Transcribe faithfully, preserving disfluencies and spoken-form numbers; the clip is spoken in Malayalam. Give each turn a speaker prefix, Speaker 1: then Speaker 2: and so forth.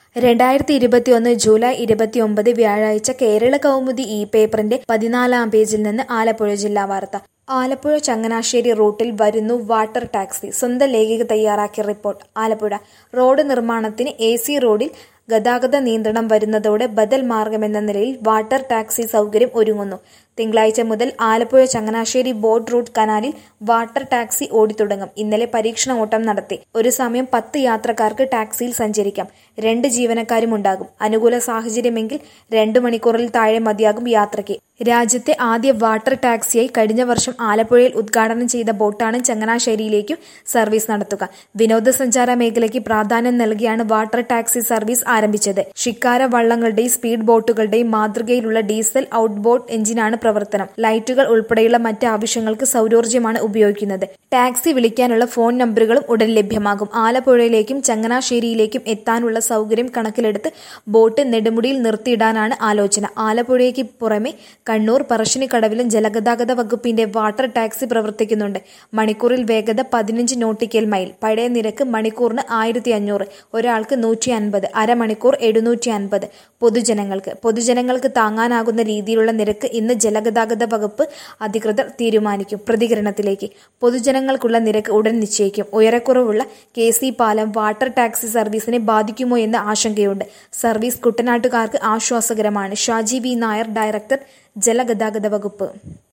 Speaker 1: രണ്ടായിരത്തി ഇരുപത്തിയൊന്ന് ജൂലൈ ഇരുപത്തിയൊമ്പത് വ്യാഴാഴ്ച കേരള കൗമുദി ഇ പേപ്പറിന്റെ പതിനാലാം പേജിൽ നിന്ന് ആലപ്പുഴ ജില്ലാ വാർത്ത. ആലപ്പുഴ ചങ്ങനാശ്ശേരി റൂട്ടിൽ വരുന്നു വാട്ടർ ടാക്സി. സ്വന്തം ലേഖിക തയ്യാറാക്കിയ റിപ്പോർട്ട്. ആലപ്പുഴ റോഡ് നിർമ്മാണത്തിന് എ സി റോഡിൽ ഗതാഗത നിയന്ത്രണം വരുന്നതോടെ ബദൽ മാർഗമെന്ന നിലയിൽ വാട്ടർ ടാക്സി സൗകര്യം ഒരുങ്ങുന്നു. തിങ്കളാഴ്ച മുതൽ ആലപ്പുഴ ചങ്ങനാശ്ശേരി ബോട്ട് റൂട്ട് കനാലിൽ വാട്ടർ ടാക്സി ഓടിത്തുടങ്ങും. ഇന്നലെ പരീക്ഷണ ഓട്ടം നടത്തി. ഒരു സമയം പത്ത് യാത്രക്കാർക്ക് ടാക്സിയിൽ സഞ്ചരിക്കാം. രണ്ട് ജീവനക്കാരും ഉണ്ടാകും. അനുകൂല സാഹചര്യമെങ്കിൽ രണ്ടു മണിക്കൂറിൽ താഴെ മതിയാകും യാത്രയ്ക്ക്. രാജ്യത്തെ ആദ്യ വാട്ടർ ടാക്സിയായി കഴിഞ്ഞ വർഷം ആലപ്പുഴയിൽ ഉദ്ഘാടനം ചെയ്ത ബോട്ടാണ് ചങ്ങനാശ്ശേരിയിലേക്കും സർവീസ് നടത്തുക. വിനോദസഞ്ചാര മേഖലയ്ക്ക് പ്രാധാന്യം നൽകിയാണ് വാട്ടർ ടാക്സി സർവീസ് ആരംഭിച്ചത്. ഷിക്കാര വള്ളങ്ങളുടെയും സ്പീഡ് ബോട്ടുകളുടെയും മാതൃകയിലുള്ള ഡീസൽ ഔട്ട്ബോർഡ് എഞ്ചിനാണ് പ്രവർത്തനം. ലൈറ്റുകൾ ഉൾപ്പെടെയുള്ള മറ്റ് ആവശ്യങ്ങൾക്ക് സൗരോർജ്ജമാണ് ഉപയോഗിക്കുന്നത്. ടാക്സി വിളിക്കാനുള്ള ഫോൺ നമ്പറുകളും ഉടൻ ലഭ്യമാകും. ആലപ്പുഴയിലേക്കും ചങ്ങനാശ്ശേരിയിലേക്കും എത്താനുള്ള സൗകര്യം കണക്കിലെടുത്ത് ബോട്ട് നെടുമുടിയിൽ നിർത്തിയിടാനാണ് ആലോചന. ആലപ്പുഴയ്ക്ക് പുറമെ കണ്ണൂർ പറശ്ശിനിക്കടവിലും ജലഗതാഗത വകുപ്പിന്റെ വാട്ടർ ടാക്സി പ്രവർത്തിക്കുന്നുണ്ട്. മണിക്കൂറിൽ വേഗത പതിനഞ്ച് നോട്ടിക്കൽ മൈൽ. പഴയ നിരക്ക് മണിക്കൂറിന് ആയിരത്തി അഞ്ഞൂറ്, ഒരാൾക്ക് നൂറ്റി അൻപത്, അരമണിക്കൂർ എഴുന്നൂറ്റി അൻപത്. പൊതുജനങ്ങൾക്ക് പൊതുജനങ്ങൾക്ക് താങ്ങാനാകുന്ന രീതിയിലുള്ള നിരക്ക് ഇന്ന് ജലഗതാഗത വകുപ്പ് അധികൃതർ തീരുമാനിക്കും. പ്രതികരണത്തിലേക്ക്. പൊതുജനങ്ങൾക്കുള്ള നിരക്ക് ഉടൻ നിശ്ചയിക്കും. ഉയരക്കുറവുള്ള കെ സി പാലം വാട്ടർ ടാക്സി സർവീസിനെ ബാധിക്കുമോ എന്ന ആശങ്കയുണ്ട്. സർവീസ് കുട്ടനാട്ടുകാർക്ക് ആശ്വാസകരമാണ്. ഷാജി വി നായർ, ഡയറക്ടർ, ജലഗതാഗത വകുപ്പ്.